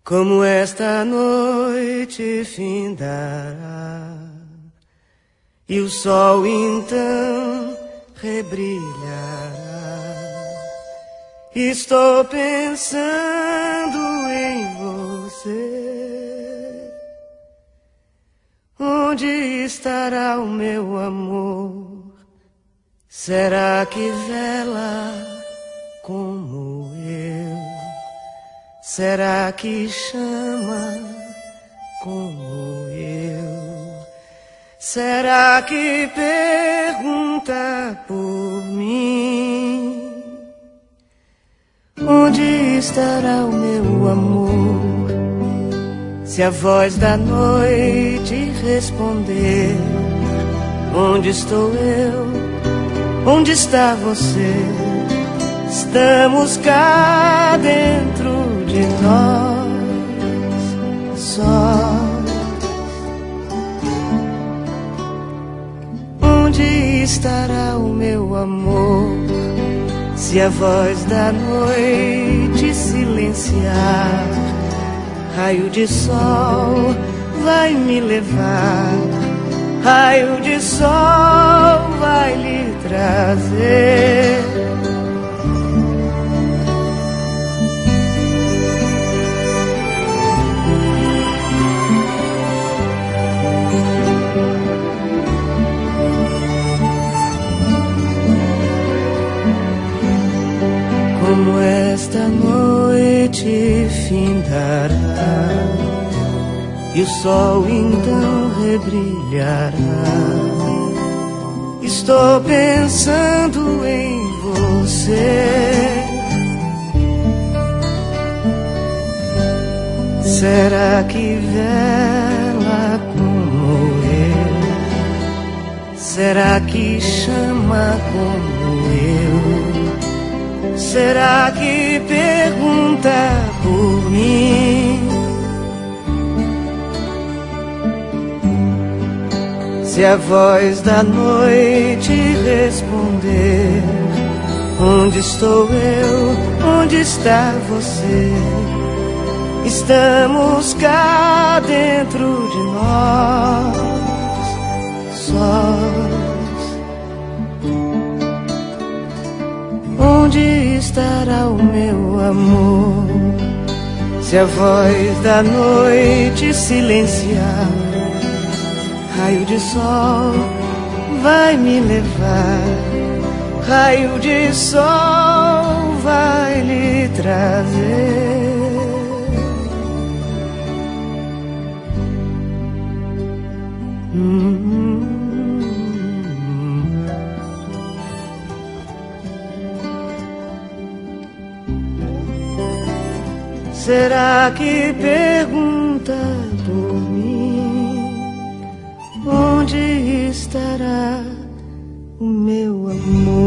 Como esta noite findará e o sol então rebrilhará. Estou pensando em você. Onde estará o meu amor? Será que vela como eu? Será que chama como eu? Será que pergunta por mim? Onde estará o meu amor? Se a voz da noite responder, onde estou eu? Onde está você? Estamos cá dentro de nós, sós. Onde estará o meu amor? Se a voz da noite silenciar, raio de sol vai me levar, raio de sol vai lhe trazer. Como esta noite findará e o sol então rebrilhará. Estou pensando em você. Será que vela como eu? Será que chama como eu? Será que pergunta por mim? Se a voz da noite responder, onde estou eu? Onde está você? Estamos cá dentro de nós, sós. Onde estará o meu amor? Se a voz da noite silenciar, raio de sol vai me levar, raio de sol vai lhe trazer. Será que pergunta por mim? Onde estará o meu amor?